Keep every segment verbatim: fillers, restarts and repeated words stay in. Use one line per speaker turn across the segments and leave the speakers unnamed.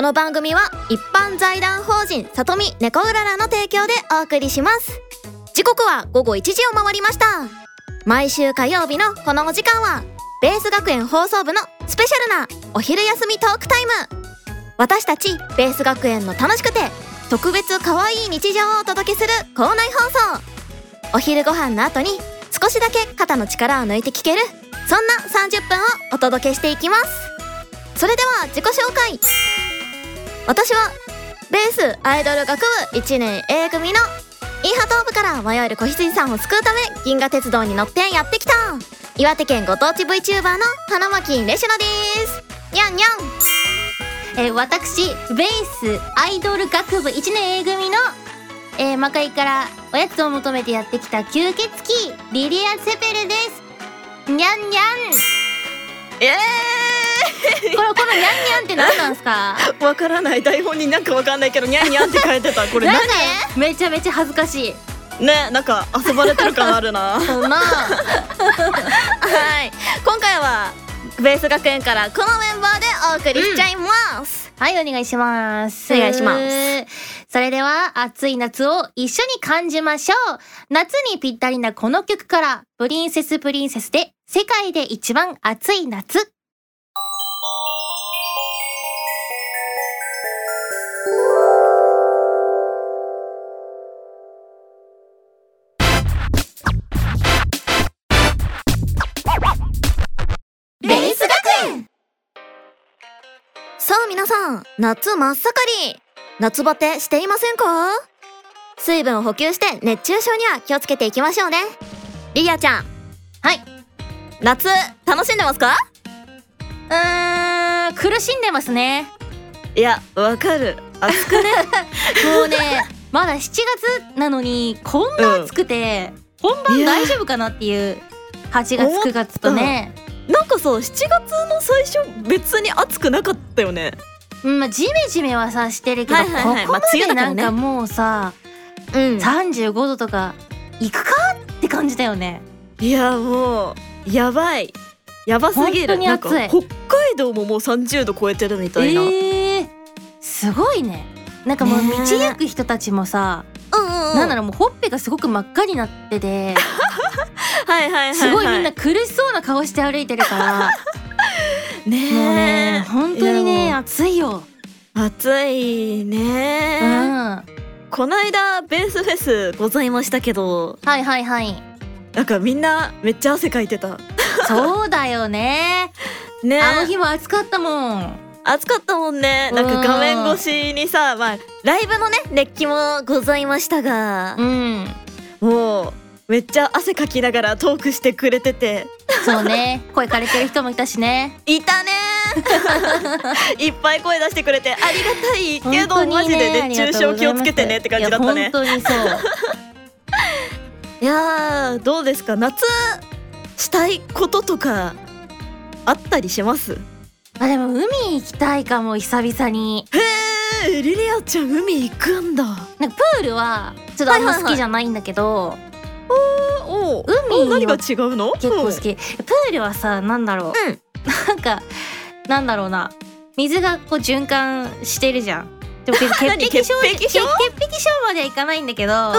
の番組は一般財団法人さとみ猫うららの提供でお送りします。時刻は午後いちじを回りました。毎週火曜日のこのお時間はベース学園放送部のスペシャルなお昼休みトークタイム。私たちベース学園の楽しくて特別可愛い日常をお届けする校内放送。お昼ご飯の後に少しだけ肩の力を抜いて聞ける、そんなさんじゅっぷんをお届けしていきます。それでは自己紹介。私はベースアイドル学部いちねん A 組のインハトー部から迷える子羊さんを救うため銀河鉄道に乗ってやってきた岩手県ご当地 VTuber の花巻レシュナです。にゃんにゃん。
えー、私ベースアイドル学部いちねん A 組の、えー、魔界からおやつを求めてやってきた吸血鬼リリア・セペルです。にゃんにゃん。
え
ー、これこのにゃんにゃんって何なんですか？
わからない。台本になんかわかんないけどにゃんにゃんって書いてた。これ何？
めちゃめちゃ恥ずかしい
ね、なんか遊ばれてる感あるな。
そうな
はい、今回はベース学園からこのメンバーでお送りしちゃいます、
うん、はい、お願いします。
お願いします。
それでは暑い夏を一緒に感じましょう。夏にぴったりなこの曲からプリンセスプリンセスで世界で一番暑い夏。
さあ皆さん、夏真っ盛り。夏バテしていませんか？水分を補給して熱中症には気をつけていきましょうね。リリアちゃん。
はい。
夏楽しんでますか？
うーん、苦しんでますね。
いや、わかる。暑くね。
もうね、まだしちがつなのにこんな暑くて、うん、本番大丈夫かなっていうはちがつくがつとね。
なんかさ、しちがつの最初別に暑くなかったよね。
うん、まあジメジメはさしてるけど、はいはいはい、ここまでなんかもうさ、まあね、うん、さんじゅうごどとかいくかって感じだよね。
いやもうやばい、やばすぎる。
本当に暑い。
なんか北海道ももうさんじゅうど超えてるみたいな。え
ー、すごいね。なんかもう道行く人たちもさ、ね、うんうんうん、なんだろう、もうほっぺがすごく真っ赤になってて
はいはいはいはい、
すごいみんな苦しそうな顔して歩いてるからねえ、もうね本当にね暑いよ。
暑いね、うん、こないだベースフェスございましたけど、
はいはいはい、
なんかみんなめっちゃ汗かいてた。
そうだよね。ね、あの日も暑かったもん。
暑かったもんね。なんか画面越しにさ、まあライブのね熱気もございましたが、うん、もうめっちゃ汗かきながらトークしてくれてて。
そうね、声枯れてる人もいたしね。
いたねいっぱい声出してくれてありがたいけど、ね、マジで熱中症気をつけてねって感じだったね。
いや本当にそう
いやー、どうですか、夏したいこととかあったりします？
あ、でも海行きたいかも、久々に。
へー、リリアちゃん海行くんだ。
なんかプールはちょっとあんま好きじゃないんだけど、はいはいはい、
お
海
何が違うの？
結構好き、うん、プールはさ、なんだろう、うん、なんかなんだろうな、水がこう循環してるじゃん。でも潔癖症潔癖症まではいかないんだけど、うん、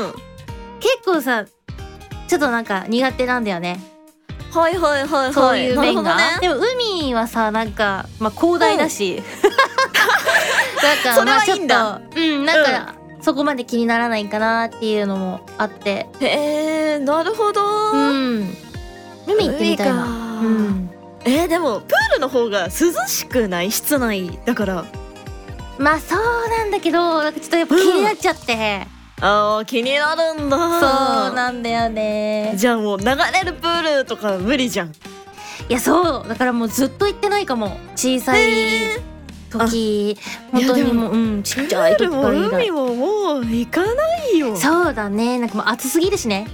結構さちょっとなんか苦手なんだよね。
はいはいはいはい、
そういう面が、ね、でも海はさ、なんかまあ広大だし、うん、なんかまあちょっと、うん、なんか、うん、そこまで気にならないかなっていうのもあって。
へえ、なるほど。
うん、海行ってみたいな。うん、
えー、でもプールの方が涼しくない？室内だから。
まあそうなんだけど、なんかちょっとやっぱ気になっちゃって、
うん、あー気になるんだ。
そうなんだよね。
じゃあもう流れるプールとか無理じゃん。
いやそうだからもうずっと行ってないかも。小さい時、本当にもう、うん、ちっちゃい時から以来。
海ももう行かないよ。
そうだね、なんかもう暑すぎるしね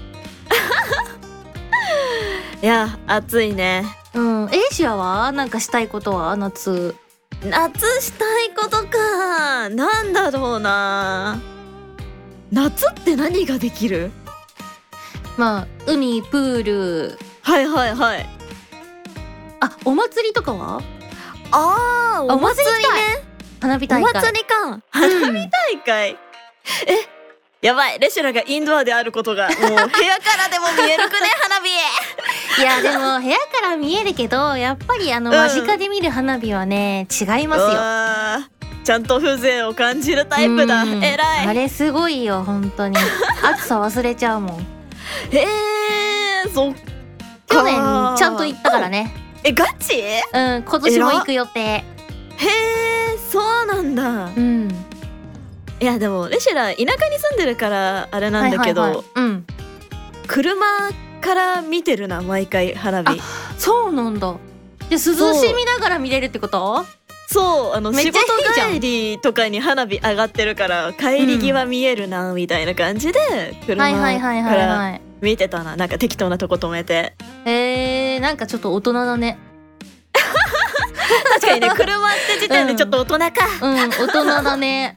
いや暑いね。
うん、エイシアはなんかしたいことは？夏
夏したいことか、なんだろうな。夏って何ができる？
まあ海、プール。
はいはいはい。
あ、お祭りとかは？
あー、お祭りね。
花火大会。
お祭りか。花火大会、うん、えやばい、レシュラがインドアであることがもう部屋からでも見えるくね花火
いやでも部屋から見えるけどやっぱりあの間近で見る花火はね、うん、違いますよ。
ちゃんと風情を感じるタイプだ。えらい。
あれすごいよ本当に。暑さ忘れちゃうもん。
へえ、そっか。
去年ちゃんと行ったからね。
え、ガチ？
うん、今年も行く予定。へ
え、そうなんだ。
うん。
いやでもレシュラ田舎に住んでるからあれなんだけど、はいはいはい、うん、車から見てるな毎回花火。
あ、そうなんだ。で涼しみながら見れるってこと？
そう、あの仕事帰りとかに花火上がってるから帰り際見えるなみたいな感じで車から見てたな。なんか適当なとこ止めて。
へえー、なんかちょっと大人だね。
確かにね、車って時点でちょっと大人か。
うん、うん、大人だね。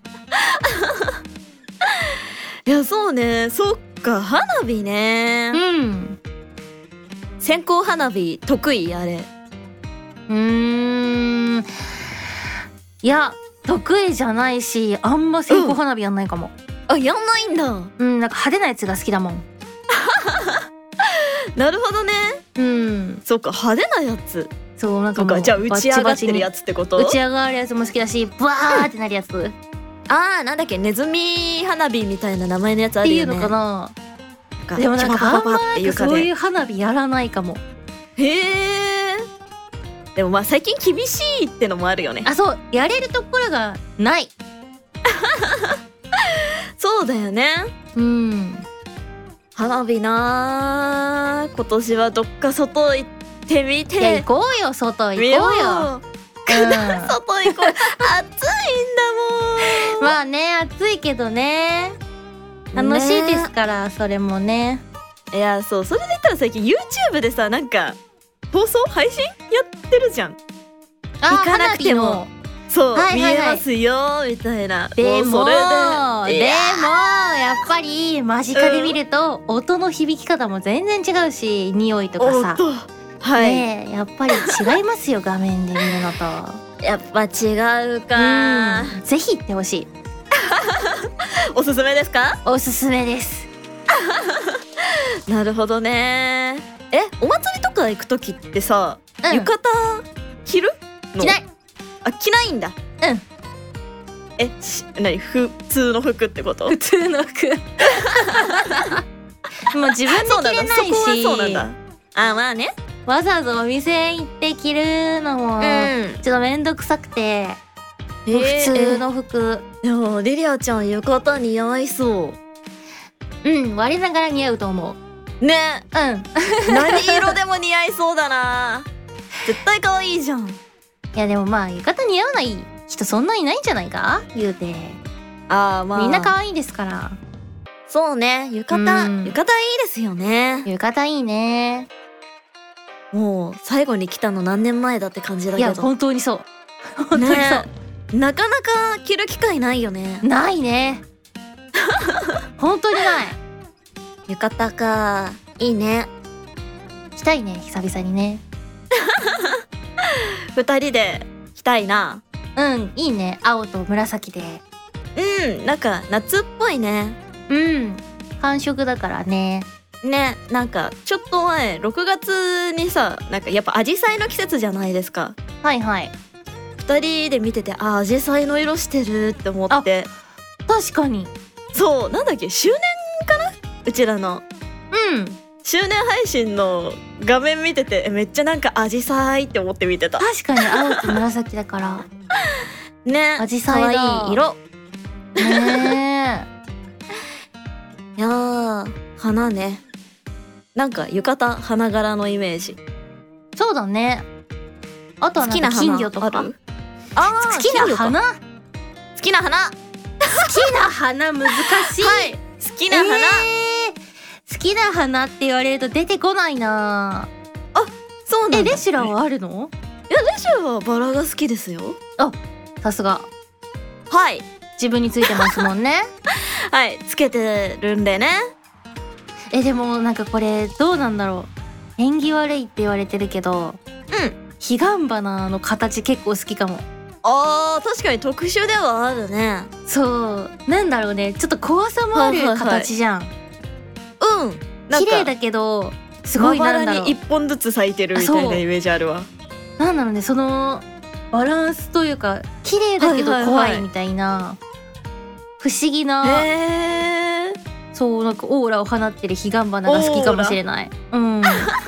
いやそうね、そっか、花火ね。
うん。
線香花火得意？あれ。
うーん。いや得意じゃないし、あんま線香花火やんないかも。
うん、あ、やんないんだ。
うん、なんか派手なやつが好きだもん。
なるほどね。
うん。
そっか、派手なやつ。
そう、なんかもう
じゃあ打ち上がってるやつってこと？
打ち上がるやつも好きだし、バーってなるやつ。
あー、なんだっけ、ネズミ花火みたいな名前のやつあるよね。
っていうのかな。でもなんかあんまなんかそういう花火やらないかも。
へえ。でもまあ最近厳しいってのもあるよね。
あ、そう、やれるところがない。
そうだよね。
うん。
花火な、今年はどっか外行ってみて。
いや、行こうよ、外行こうよ。うん、
外行こう。暑いんだもん。
まあね、暑いけどね、楽しいですから、ね、それもね。
いや、そう、それで言ったら最近 YouTube でさ、なんか放送配信やってるじゃん。
あ、行かなくても
そう、はいはいはい、見えますよみたいな。
でもそれででもやっぱり間近で見ると、うん、音の響き方も全然違うし、匂いとかさ、はい、ね、やっぱり違いますよ。画面で見るのと
やっぱ違うか。
うん、ぜひ行ってほしい。
おすすめですか？
おすすめです。
なるほどね。え、お祭りとか行く時ってさ、うん、浴衣着るの？
着ない。
あ、着ないんだ。
うん。
え、なに、普通の服ってこと？
普通の服。もう自分で着れないし。そこはそうなんだ。
あ、まあね。
わざわざお店行って着るのもちょっとめんどくさくて、うん、もう普通の服。
えー、でもリリアちゃん浴衣似合いそう。
うん、我ながら似合うと思う。
ね。
うん。
何色でも似合いそうだな。絶対可愛いじゃん。
いやでもまあ浴衣似合わない人そんないないんじゃないか、言うて。
あー、まあ
みんな可愛いですから。
そうね、浴衣、うん、浴衣いいですよね。
浴衣いいね。
もう最後に来たの何年前だって感じだけど。
いや本当にそう。本当にそう、ね、
なかなか着る機会ないよね。
ないね。本当にない。
浴衣か、いいね。
着たいね、久々にね。
二人で着たいな。
うん、いいね、青と紫で。
うん、なんか夏っぽいね。
うん、寒色だからね。
ね、なんかちょっと前ろくがつにさ、なんかやっぱアジサイの季節じゃないですか。
はいはい。
二人で見てて、あ、アジサイの色してるって思って。
確かに。
そう、なんだっけ、周年かな、うちらの。
うん、
周年配信の画面見てて、めっちゃなんかアジサイって思って見てた。
確かに青と紫だから
ね、
アジサイだ。
可愛い色
ね
え。いやー、花ね。なんか浴衣花柄のイメージ。
そうだね。あとはなんか金魚とか。
あー、
好きな花。好
きな花。
好きな花難しい。
はい、好きな花、え
ー、好きな花って言われると出てこないな。
あ、そうなんだ。
え、レシュラはあるの？
いや、レシュラはバラが好きですよ。
あ、さすが。
はい、
自分についてますもんね。
はい、つけてるんでね。
え、でもなんかこれどうなんだろう。縁起悪いって言われてるけど、
うん、
彼岸花の形結構好きかも。
あー確かに特殊ではあるね。
そうなんだろうね、ちょっと怖さもある形じゃん、
はいはいはい、うんなんか
綺麗だけどすごいなんだろう、
まばらに一本ずつ咲いてるみたいなイメージあるわ。
なんだろうね、そのバランスというか綺麗だけど怖いみたいな、はいはいはい、不思議な、
へー
そうなんかオーラを放ってる彼岸花が好きかもしれない。うん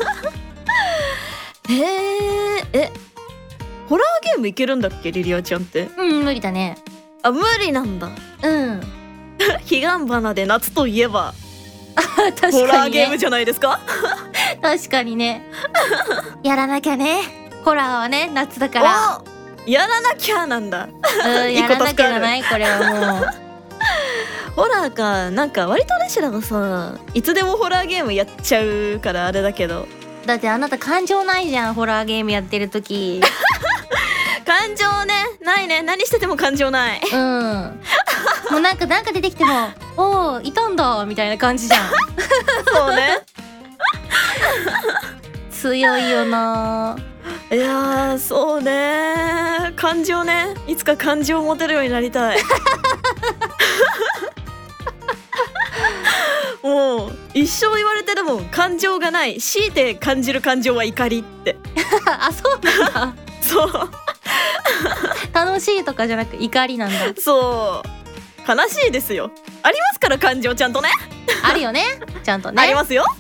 へーえホラーゲームいけるんだっけリリアちゃんって。
うん無理だね。
あ無理なんだ。
うん
彼岸花で夏といえば
確かに、ね、
ホラーゲームじゃないですか
確かにねやらなきゃね、ホラーはね夏だから
やらなきゃなんだ
うんやらなきゃじゃない、これはもう
ホラーか、なんか割とレシラがさいつでもホラーゲームやっちゃうからあれだけど、
だってあなた感情ないじゃん、ホラーゲームやってる時
感情ねないね、何してても感情ない
うんもうなんかなんか出てきてもおーいたんだみたいな感じじゃん
そうね
強いよな。
いやーそうね、感情ね、いつか感情を持てるようになりたいもう一生言われてるもん、感情がない、強いて感じる感情は怒りって
あそうなんだ
そう
楽しいとかじゃなく怒りなんだ。
そう悲しいですよ、ありますから感情ちゃんとね
あるよねちゃんとね
ありますよ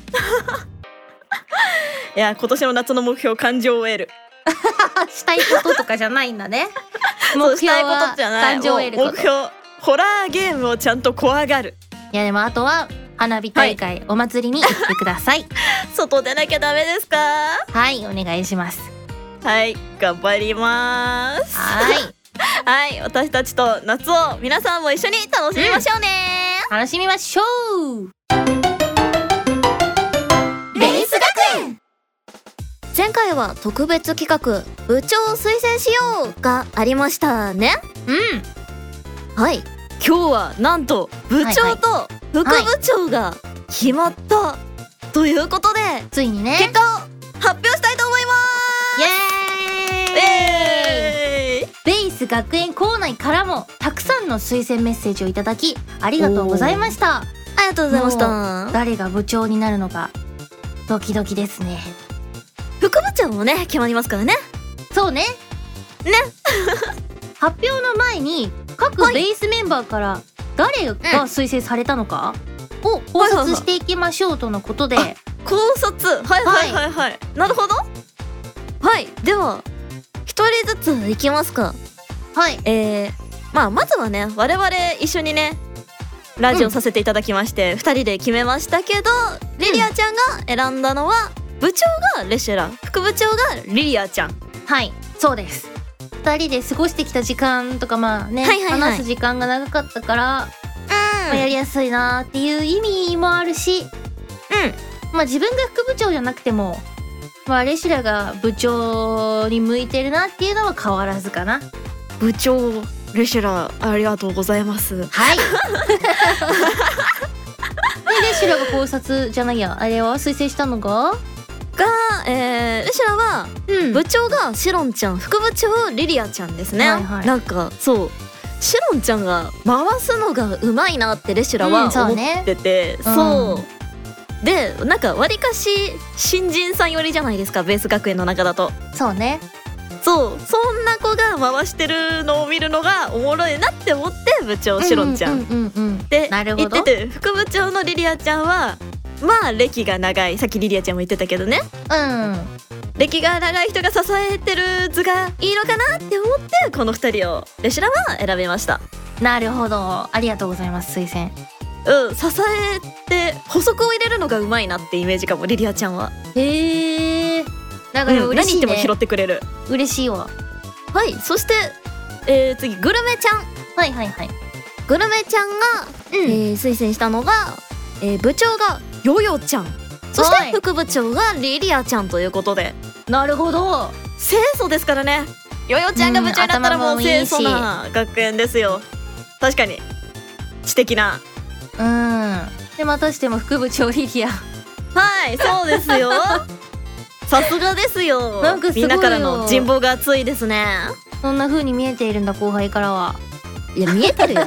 いや今年の夏の目標、感情を得る
したいこととかじゃないんだね目標は感情を得ること。
目標ホラーゲームをちゃんと怖がる。
いやでもあとは花火大会、はい、お祭りに行ってください
外出なきゃダメですか。
はいお願いします。
はい頑張ります
はい
はい私たちと夏を皆さんも一緒に楽しみましょうね、
うん、楽しみましょう。
ベース学園前回は特別企画部長を推薦しようがありましたね。
うん
はい今日はなんと部長と副部長が決まったということで、
ついにね
結果を発表したいと思います。
イエーイ、
えー、
ベース学園校内からもたくさんの推薦メッセージをいただきありがとうございました。
ありがとうございました。
誰が部長になるのかドキドキですね。
副部長もね決まりますからね。
そうね
ね
発表の前に各ベースメンバーから誰が推薦されたのかを考察していきましょうとのことで、はいはいはい、
考察はいはいはいはい、はい、なるほど。
はいでは一人ずついきますか。
はい
えー、まあまずはね我々一緒にねラジオさせていただきまして、うん、ふたりで決めましたけど、リリアちゃんが選んだのは、うん、部長がレシェラ、副部長がリリアちゃん。
はいそうです。ふたりで過ごしてきた時間とかまあね、はいはいはい、話す時間が長かったから、うんまあ、やりやすいなっていう意味もあるし、うんまあ自分が副部長じゃなくてもまあレシラが部長に向いてるなっていうのは変わらずかな。
部長レシラありがとうございます。
はいでレシラが考察じゃないやあれは推薦したのが
が、えー、レシラは、うん、部長がシロンちゃん、副部長リリアちゃんですね、はいはい、なんかそうシロンちゃんが回すのがうまいなってレシラは思ってて、うん、そう、ねそう、でなんかわりかし新人さん寄りじゃないですかベース学園の中だと。
そうね
そうそんな子が回してるのを見るのがおもろいなって思って部長シロンちゃんって言ってて、副部長のリリアちゃんはまあ歴が長い、さっきリリアちゃんも言ってたけどね、
うん
歴が長い人が支えてる図がいいのかなって思ってこのふたりをレシラは選びました。
なるほどありがとうございます推薦。
うん支えて補足を入れるのがうまいなってイメージかもリリアちゃんは。
へえだから嬉しいね、
うん、何言っても拾ってくれる。
嬉しいわ。
はいそして、えー、次グルメちゃん。
はいはいはい
グルメちゃんが、うんえー、推薦したのが、えー、部長がヨヨちゃん、そして副部長がリリアちゃんということで。
なるほど
清楚ですからね。ヨヨちゃんが部長になったらもう清楚な学園ですよ、うん、確かに知的な。
うんでまたしても副部長リリア
はいそうですよさすがですよ。
なんかすごいよ
みんなからの人望が厚いですね。
そんな風に見えているんだ、後輩からは。
いや見えてるよ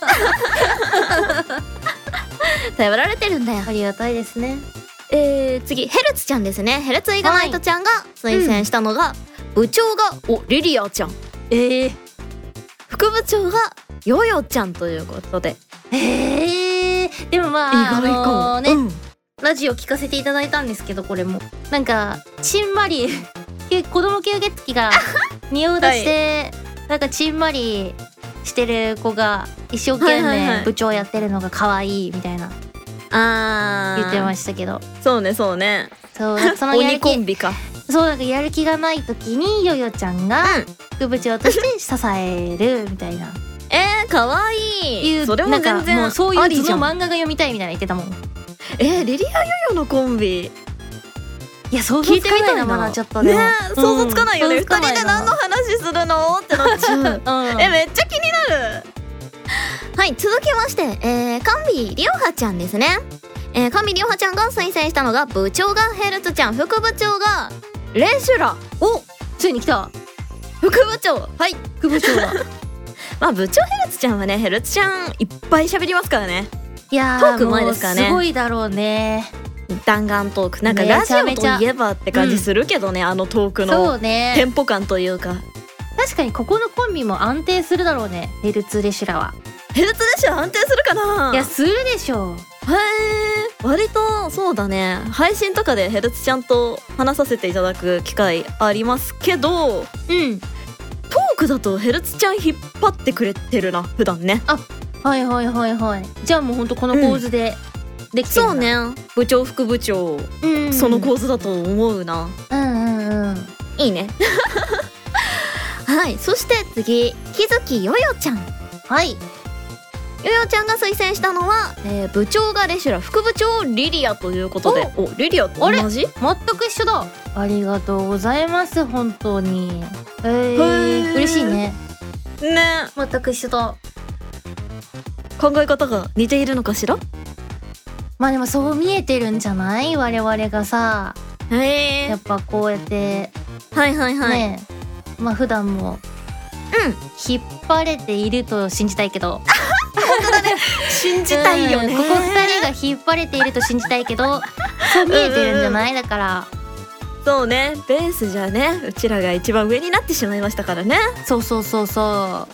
頼られてるんだよ。
ありがたいですね。
えー、次ヘルツちゃんですね。ヘルツイガナイトちゃんが推薦したのが、はいうん、部長がおリリアちゃん、
えー、
副部長がヨヨちゃんということで、
えー、でもまあ
意外かも、
あのー、ね、
うん、
ラジオ聞かせていただいたんですけど、これもなんかちんまり子供吸血鬼が匂い出して、はい、なんかちんまりしてる子が一生懸命部長やってるのが可愛いみたいな
あ
言ってましたけど、
そうねそうね、
そうなんかそのやる気
鬼コンビか、
そうなんかやる気がない時にヨヨちゃんが副部長として支えるみたいな
えー、かわいい。それも全然ありじゃん。
もうそういうその漫画が読みたいみたいな言ってたもん。
えー、リリアヨヨのコンビ、
いや想像つかないな、まだちょっとね、
ね、想像つかないよね、うん、ふたりで何の話するのってなっちゃう、うん、えめっちゃ気になる。はい、続きまして、えー、カンビリオハちゃんですね。えー、カンビリオハちゃんが推薦したのが、部長がヘルツちゃん、副部長がレシュラ。
お、ついに来た。
副部長、はい、
副部長だ
まあ部長ヘルツちゃんはね、ヘルツちゃんいっぱい喋りますからね。
いやー、
トークうまいですからね。
すごいだろうね。
弾丸トーク、なんかラジオといえばって感じするけどね、うん、あのトークのテンポ感というか、
確かにここのコンビも安定するだろうね。ヘルツレシュラは。
ヘルツレシュラ安定するかな。
いやするでしょう。
へー、割とそうだね。配信とかでヘルツちゃんと話させていただく機会ありますけど、
うん、
トークだとヘルツちゃん引っ張ってくれてるな、普段ね。
あ、はいはいはいはい。じゃあもうほんとこの構図で、うん、できてるんだ。
そうね、部長副部長、うん、その構図だと思うな。
うんうんうん、
いいねはい、そして次、木月ヨヨちゃん。
はい、
ヨヨちゃんが推薦したのは、えー、部長がレシュラ、副部長リリアということで、お、リリアと同じ？
全く一緒だ。ありがとうございます、本当に。えー、嬉しいね。
ね、
全く一緒だ。
考え方が似ているのかしら。
まあでもそう見えてるんじゃない？我々がさ、
へー、
やっぱこうやって
はいはいはい、
ね、まあ普段も
うん
引っ張れていると信じたいけど
本当だね信じたいよね、
ここふたりが引っ張れていると信じたいけどそう見えてるんじゃない？だから
そうね、ベースじゃね、うちらが一番上になってしまいましたからね。
そうそうそうそう、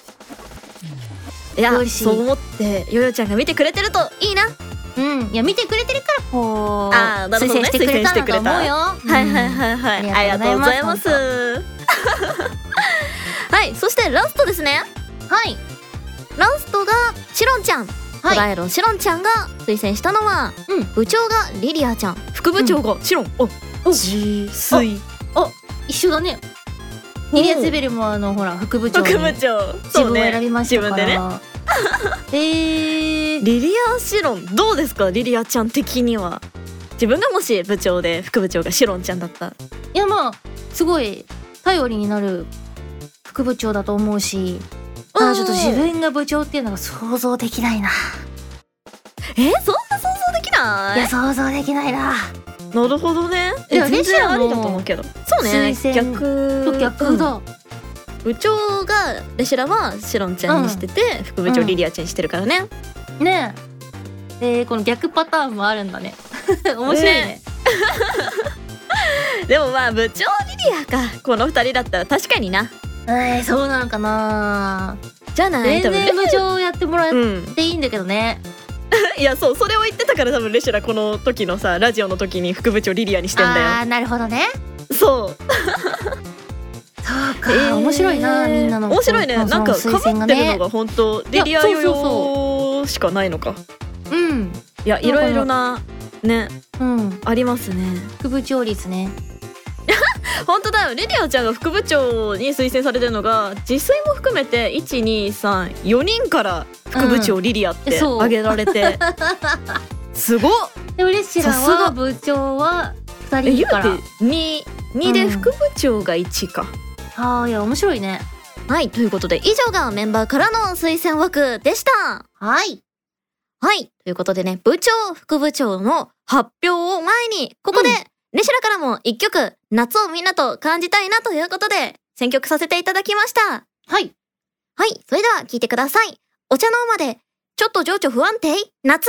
いやそう思ってヨヨちゃんが見てくれてるといいな。
うん、いや見てくれてるからこう、
あー、なるほどね、
推薦してくれたんだと思うよ。
はいはいはいはい、ありがとうございますはい、そしてラストですね。
はい、
ラストがシロンちゃん、トラエロシロンちゃんが推薦したのは、うん、部長がリリアちゃん、副部長がシロン、お、自炊、
あ、一緒だね。リリアゼベルもあのほら副部長に
副部長
自分を選びましたから、
自分でね
えー、
リリアシロンどうですか？リリアちゃん的には自分がもし部長で副部長がシロンちゃんだったら。
いやまあすごい頼りになる副部長だと思うし、ただちょっと自分が部長っていうのが想像できないな。
えー、そんな想像できない？
いや想像できないな。
なるほどね。いや全然ありだと思うけど。そうね、逆
と逆だ、うん、
部長がレシュラはシロンちゃんにしてて、うん、副部長リリアちゃんにしてるからね、
うん、ねえ、えー、この逆パターンもあるんだね面白いね、ね
でもまあ部長リリアか、このふたりだったら確かにな。
えー、そうなのかな。
じゃない、
全然部長やってもらっていいんだけどね、
うん、いやそう、それを言ってたから多分レシュラこの時のさラジオの時に副部長リリアにしてんだよ。
あー、なるほどね。
そう
そうか、えー、面白いな、みんなの
面白いね。なんか被ってるのが本当リリアヨヨしかないのか。
うん、
いやいろいろなね、
うん、
ありますね。
副部長率ね
本当だよ、リリアちゃんが副部長に推薦されてるのが自炊も含めていちにさんよにんから副部長リリアって挙げられて、うん、すごっ。
で嬉しいなは部長はふたりから
にで副部長がいちか、
うん、あー、いや面白いね。
はい、ということで以上がメンバーからの推薦枠でした。
はい
はい、ということでね、部長副部長の発表を前にここで、うん、レシュラからも一曲夏をみんなと感じたいなということで
選曲させていただきました。
はい
はい、それでは聞いてください。お茶の間でちょっと情緒不安定夏。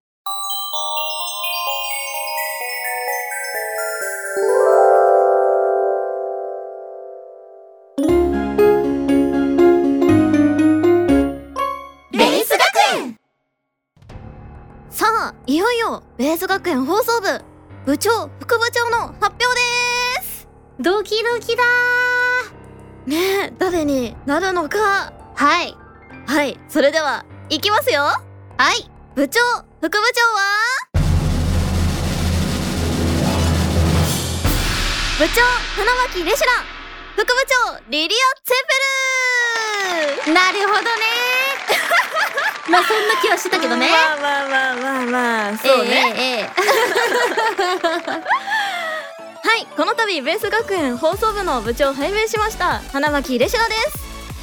さあ、いよいよベース学園放送部部長副部長の発表です。
ドキドキだ
ーねえ、誰になるのか。
はい
はい、それではいきますよ。
はい、
部長副部長は部長花巻レシュラ、副部長リリア・ツェペル。
なるほどねまあそんな気はしてたけどね。
まあまあまあまあまあ、そうね、
ええええ
はい、この度ベース学園放送部の部長を拝命しました花巻レシュラです。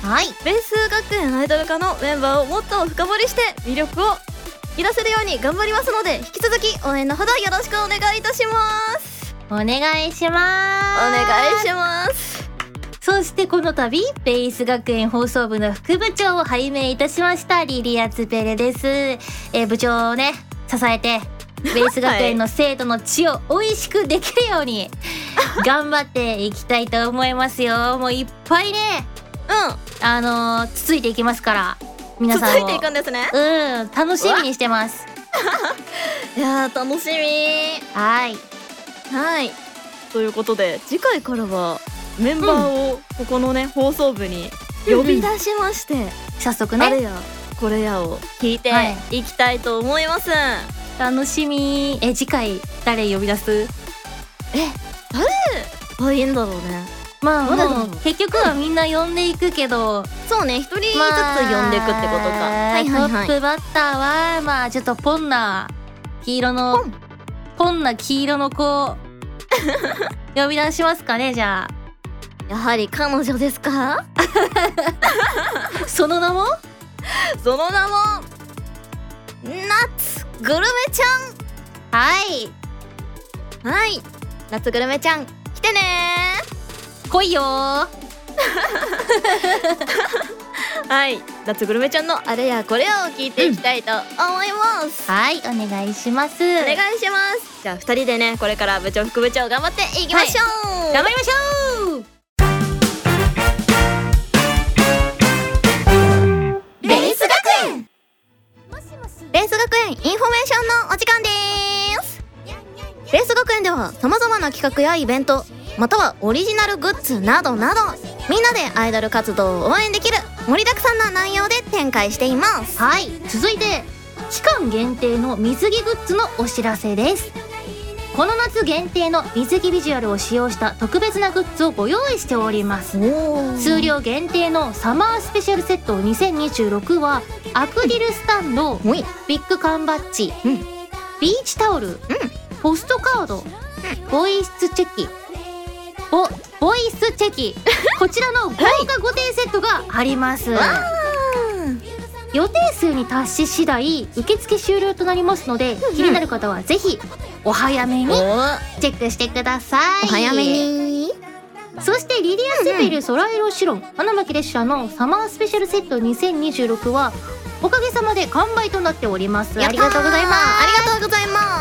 はい、
ベース学園アイドル科のメンバーをもっと深掘りして魅力を引き出せるように頑張りますので、引き続き応援のほどよろしくお願いいたします。
お願いします。
お願いします。
そしてこの度ベース学園放送部の副部長を拝命いたしましたリリア・ツペレです。えー、部長をね支えてベース学園の生徒の血を美味しくできるように頑張っていきたいと思いますよ。もういっぱいね、うん、あのー、つついていきますから皆さんを
つついていくんですね。
うん、楽しみにしてます
いやー楽しみ。
はい
はいということで次回からはメンバーをここのね、うん、放送部に呼び出しまして、うんうん、
早速ね
あれやこれやを聞いていきたいと思います、はい、
楽しみ。え次回誰呼び出す？
え誰がいいんだろうね。
まあもう結局はみんな呼んでいくけど
そうね、一人ずつ呼んでいくってことか、まあ、
はいはいはい、トップバッターはまあちょっとポンな黄色のポンポンな黄色の子呼び出しますかね。じゃあ
やはり彼女ですか
その名も
その名も夏グルメちゃん。
はい
はい夏グルメちゃん来てね
ー来いよー
はい夏グルメちゃんのあれやこれやを聞いていきたいと思います、
うん、はいお願いします。
お願いします。じゃあふたりでねこれから部長副部長頑張っていきましょう、
はい、頑張りましょう。
ベース学園ベース学園インフォメーションのお時間です。ベース学園では様々な企画やイベントまたはオリジナルグッズなどなどみんなでアイドル活動を応援できる盛りだくさんな内容で展開しています。
はい、続いて期間限定の水着グッズのお知らせです。この夏限定の水着ビジュアルを使用した特別なグッズをご用意しております。数量限定のサマースペシャルセットにせんにじゅうろくはアクリルスタンド、うん、ビッグ缶バッジ、うん、ビーチタオル、うん、ポストカード、うん、ボイスチェキボ, ボイスチェキこちらの豪華ごていセットがあります、はい、予定数に達し次第受付終了となりますので、うんうん、気になる方はぜひお早めにチェックしてください。
お早めに。
そしてリリア・セペルソライロシロン花巻列車のサマースペシャルセットにせんにじゅうろくはおかげさまで完売となっております。
ありがとうございます。ありがとうございます。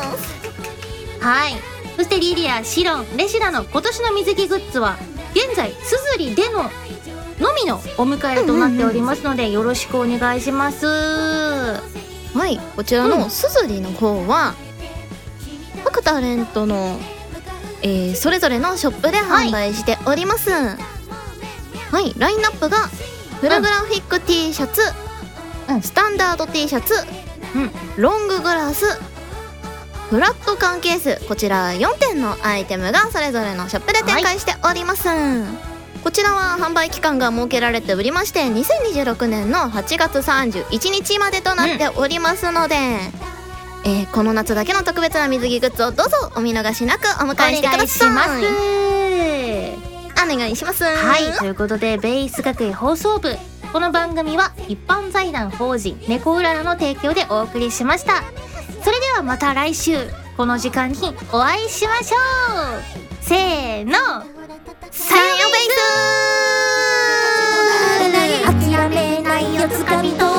はい、そしてリリア、シロン、レシラの今年の水着グッズは現在すずりでののみのお迎えとなっておりますので、うんうんうん、よろしくお願いします。は
い、こちらのすずりの方は、うん、各タレントの、えー、それぞれのショップで販売しております。はい、はい、ラインナップがフルグラフィック T シャツ、うん、スタンダード T シャツ、うん、ロンググラス、フラット缶ケース、こちらよんてんのアイテムがそれぞれのショップで展開しております、はい、こちらは販売期間が設けられておりましてにせんにじゅうろくねんのはちがつさんじゅういちにちまでとなっておりますので、うん、えー、この夏だけの特別な水着グッズをどうぞお見逃しなくお迎えしてください。
お願いし
ます。お願いします。
はい、ということでベース学園放送部、この番組は一般財団法人猫うららの提供でお送りしました。それではまた来週この時間にお会いしましょう。せーの、
さよベイスー。 めないよつかみと